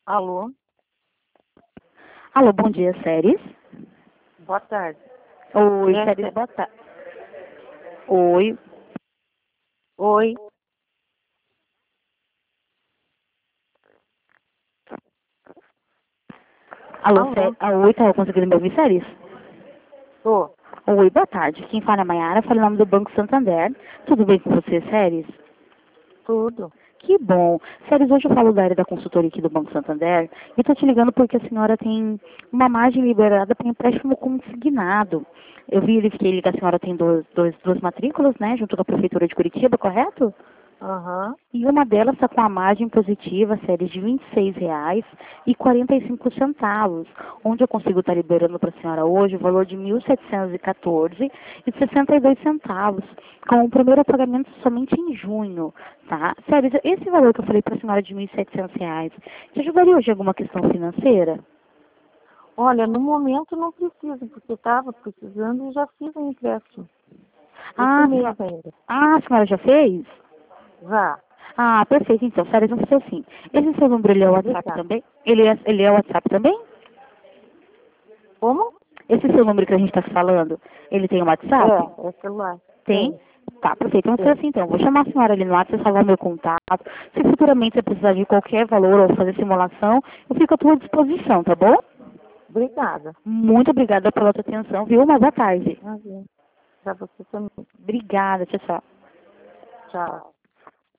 Alô, Alô, bom dia, Séries. boa tarde. Oi, É, Séries, boa tarde. Oi. Oi, Alô, alô, Oi, tá conseguindo me ouvir, Séries? tô, Oi, boa tarde. Quem fala é a Mayara, fala em nome do Banco Santander. Tudo bem com você, Séries? tudo. Que bom. Séries, hoje eu falo da área da consultoria aqui do Banco Santander e tô te ligando porque a senhora tem uma margem liberada para empréstimo consignado. Eu verifiquei que a senhora tem duas matrículas, né, junto com a Prefeitura de Curitiba, correto? Aham. E uma delas está com a margem positiva, séries de R$ 26,45, onde eu consigo estar liberando para a senhora hoje o valor de R$ 1.714,62, com o primeiro pagamento somente em junho, tá? Séries, esse valor que eu falei para a senhora de R$ 1.700, te ajudaria hoje em alguma questão financeira? Olha, no momento não preciso, porque estava precisando e já fiz um empréstimo. Esse Ah, mês ainda. a senhora já fez? Já. Ah, perfeito, então, séries, vamos fazer assim. Esse seu número, ele é o WhatsApp Obrigada. também? Ele é o WhatsApp também? Como? Esse seu número que a gente está falando, ele tem um WhatsApp? É celular. Tem? Tem, Tá, perfeito. Vamos fazer tem. assim então. Vou chamar a senhora ali no WhatsApp, salvar meu contato. Se futuramente você precisar de qualquer valor ou fazer simulação, eu fico à tua disposição, tá bom? Obrigada. Muito obrigada pela sua atenção, viu? Uma boa tarde. Imagina. Pra você também. Obrigada, tchau, tchau. Tchau.